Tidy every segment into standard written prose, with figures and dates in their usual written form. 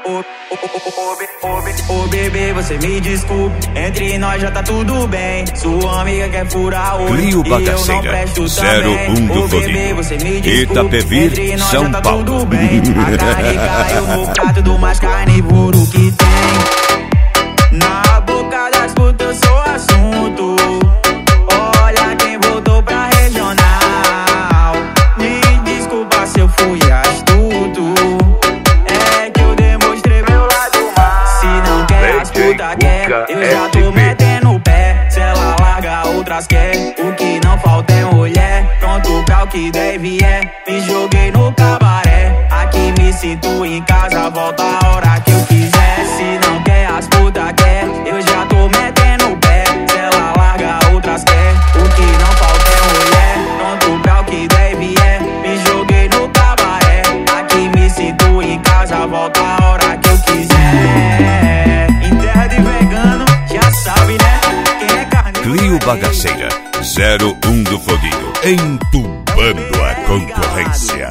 Ô bebê, você me desculpe, entre nós já tá tudo bem. Sua amiga quer furar o Clio Bagaceira, 01 do Foguinho, Itapevir, São Paulo. Tudo bem. A carne caiu no prato do mais carnívoro que tem. Na boca das putas eu sou assunto. Olha quem voltou pra regional. Me desculpa se eu fui astuto. É que eu demonstrei meu lado mal. Se não quer as putas quer, eu já tô metendo o pé. Se ela larga, outras quer. O que não falta é mulher. Pronto pra o que deve é. Me joguei no cabaré. Aqui me sinto em casa, volta a hora que eu quiser. Se não quer as putas quer, eu já tô metendo o pé. Se ela larga, outras quer. O que não falta é mulher. Pronto pra o que deve é. Me joguei no cabaré. Aqui me sinto em casa, volta a hora que eu quiser. Em terra de vegano, já sabe, né? Quem é carne. Clio Bagaceira, 01 do Foguinho, entubando a concorrência.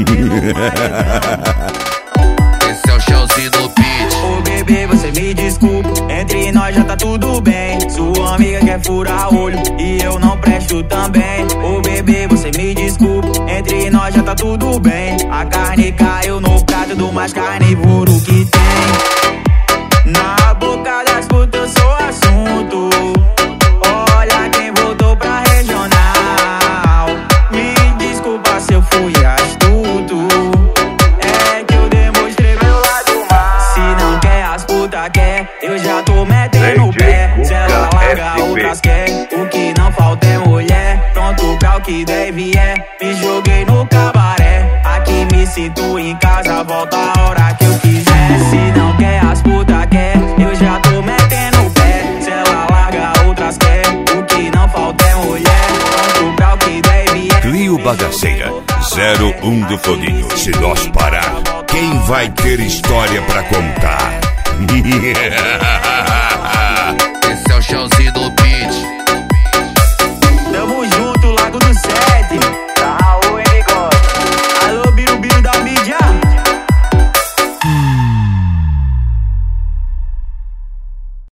Esse é o chãozinho do beat. Ô bebê, você me desculpe, entre nós já tá tudo bem. Sua amiga quer furar olho e eu não presto também. Ô bebê, você me desculpe, entre nós já tá tudo bem. A carne caiu no prato do mais carnívoro que tem. Na boca das putas eu sou assunto. Olha quem voltou pra regional. Me desculpa se eu fui astuto. É que eu demonstrei meu lado mal. Se não quer as putas quer, eu já tô metendo o pé. Se ela larga, outras quer. O que não falta é mulher. Pronto pra o que deve é. Me joguei no cabaré. Aqui me sinto em casa, volta a hora que eu quiser. Se não quer as putas quer, eu já tô metendo o pé. Se ela larga, outras quer. O que não falta é mulher. Pronto pra o que deve é. Clio Bagaceira, 01 do Foguinho. Se nós parar, quem vai ter história pra contar?